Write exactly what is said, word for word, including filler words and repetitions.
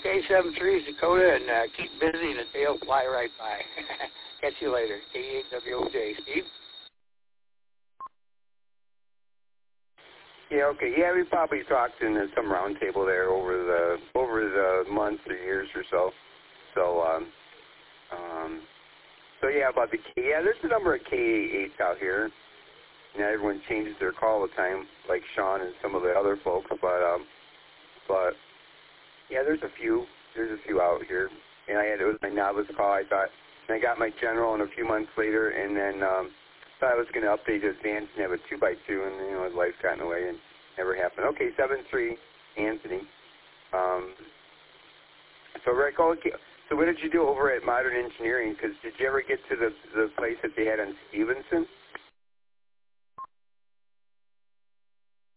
K seven three is Dakota, and uh, keep busy, and the day will fly right by. Catch you later. K eight W O J. Steve? Yeah, okay. Yeah, we probably talked in some roundtable there over the over the months or years or so. So, um, um, so yeah, about the K. Yeah, there's a number of K eights out here. You know, everyone changes their call all the time, like Sean and some of the other folks. But, um, but yeah, there's a few. There's a few out here. And I had it was my novice call. I thought, and I got my general, and a few months later, and then um, thought I was going to update his advanced and have a two by two, and you know, his life got in the way and never happened. Okay, seven three, Anthony. Um, so Rick, okay. So what did you do over at Modern Engineering? Because did you ever get to the the place that they had on Stevenson?